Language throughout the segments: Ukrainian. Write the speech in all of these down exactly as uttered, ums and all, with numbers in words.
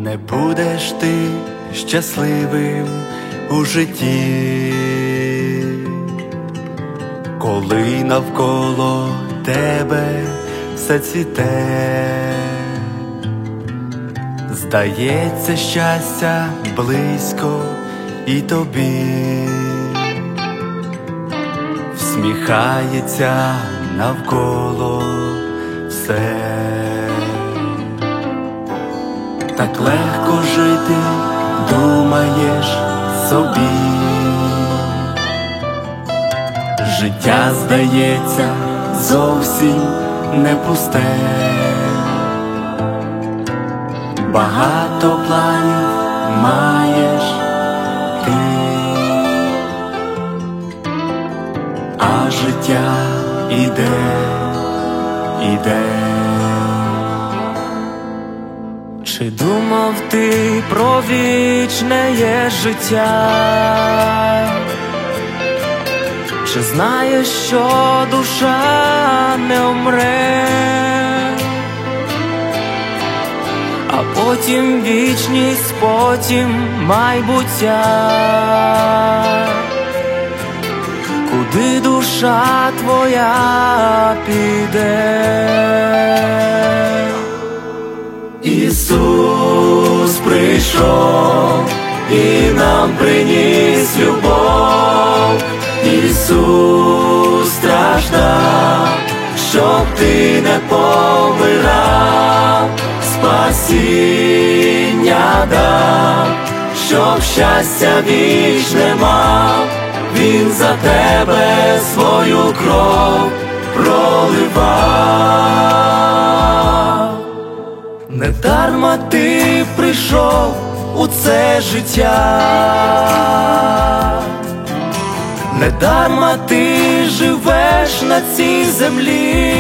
Не будеш ти щасливим у житті, коли навколо тебе все цвіте. Здається, щастя близько і тобі, всміхається навколо все. Так легко жити, думаєш собі, життя здається зовсім не пусте. Багато планів маєш ти, а життя іде, іде. Чи думав ти про вічне є життя? Чи знаєш, що душа не вмре, а потім вічність, потім майбуття? Куди душа твоя піде? Ісус прийшов і нам приніс любов. Ісус страждав, щоб ти не помирав. Спасіння дав, щоб щастя вічне мав. Він за тебе свою кров проливав. Недарма ти прийшов у це життя, недарма ти живеш на цій землі.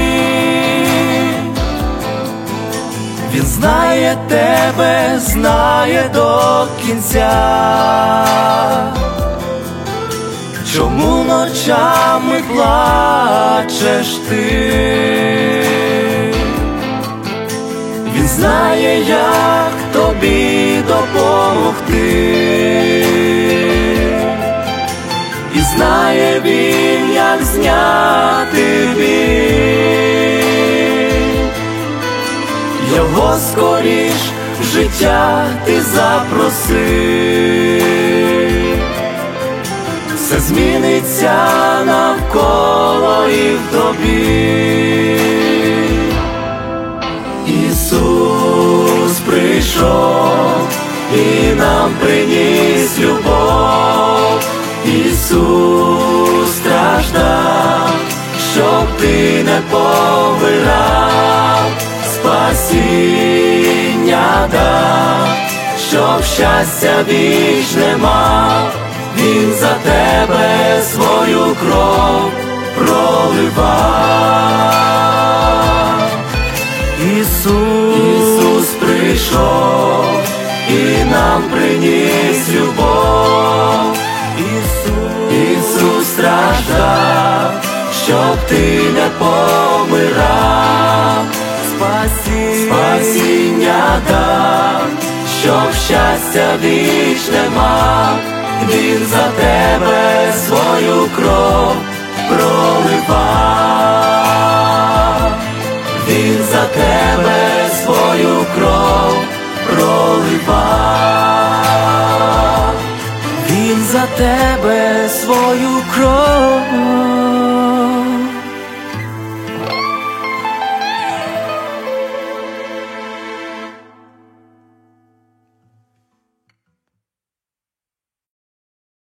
Він знає тебе, знає до кінця. Чому ночами плачеш ти? Він знає, як тобі допомогти, і знає він, як зняти біль. Його скоріш в життя ти запроси, все зміниться навколо і в тобі. Ісус прийшов і нам приніс любов. Ісус страждав, щоб ти не помирав. Спасіння дав, щоб щастя вічне мав. Він за тебе свою кров проливав. Ісус, Ісус прийшов і нам приніс любов. Ісус, Ісус страждав, щоб ти не помирав. Спасіння, Спасіння дав, щоб щастя вічне мав. Він за тебе свою кров проливав. Він за тебе свою кров проливав. Він за тебе свою кров